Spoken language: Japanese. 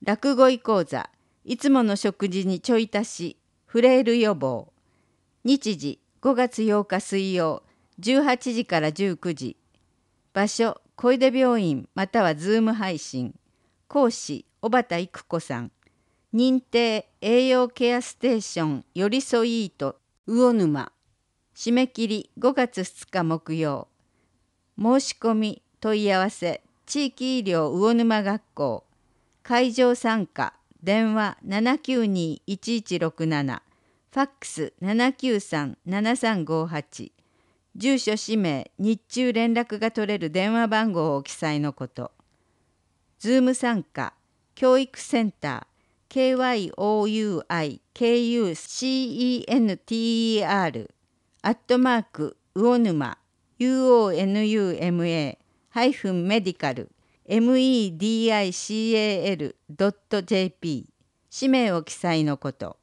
落語医講座、いつもの食事にちょい足し、フレイル予防。日時、5月8日水曜、18時から19時。場所、小出病院またはズーム配信。講師、小畑育子さん。認定栄養ケアステーションよりそいーと魚沼。締め切り5月2日木曜。申し込み問い合わせ地域医療魚沼学校。会場参加電話792-1167、ファックス793-7358、住所氏名日中連絡が取れる電話番号を記載のこと。ズーム参加教育センター KYOUIKUCENTER 魚沼 UONUMA-medical medical.jp 氏名を記載のこと。